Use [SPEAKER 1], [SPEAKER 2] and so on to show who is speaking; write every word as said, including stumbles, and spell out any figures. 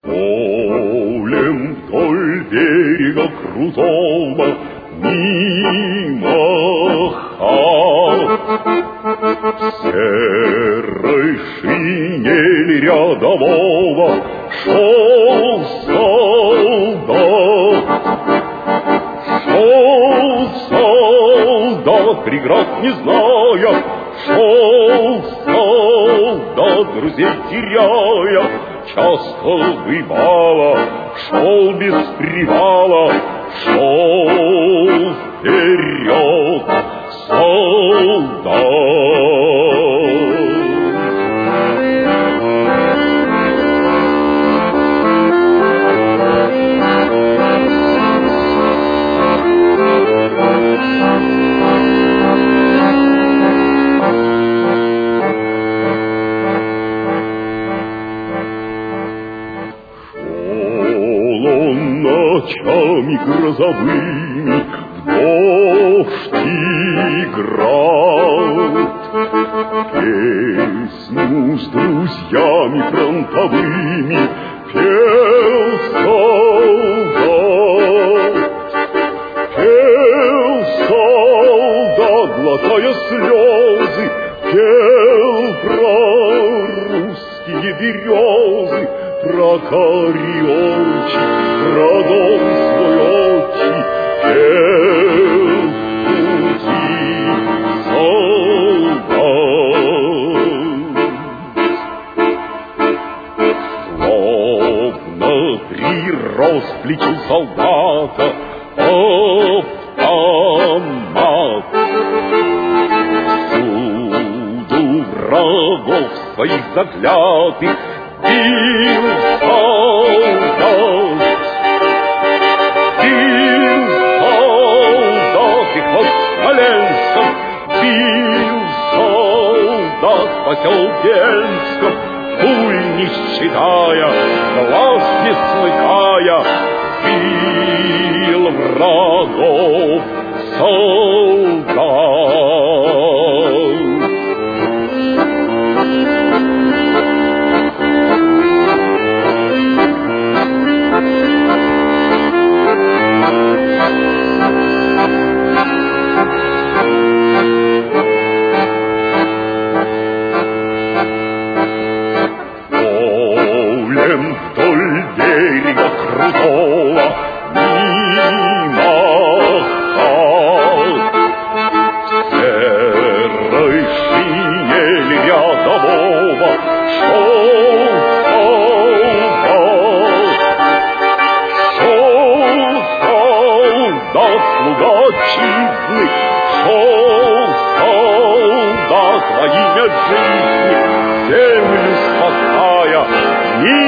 [SPEAKER 1] Полем вдоль берега крутого мимо хат, в серой шинели рядового шел солдат. Шел солдат, преград не зная, шел солдат, друзей теряя, часто бывало, шел без привала, шел вперед солдат. Ночами грозовыми в дождь играл, песню с друзьями фронтовыми пел солдат. Пел солдат, глотая слезы, пел про русские березы, про карие очи, про дом свой отчий, пел в пути солдат. Словно прирос к плечу солдата автомат, всюду врагов своих заклятых бил солдат, бил солдат, и под Смоленском бил солдат, в Поселкинском, пуль не считая, глаз не смыкая, бил врагов солдат. Полем вдоль берега крутого мимо хат, в серой шинели рядового шел солдат. Шел солдат, слуга отчизны, шел солдат во имя жизни, землю спасая.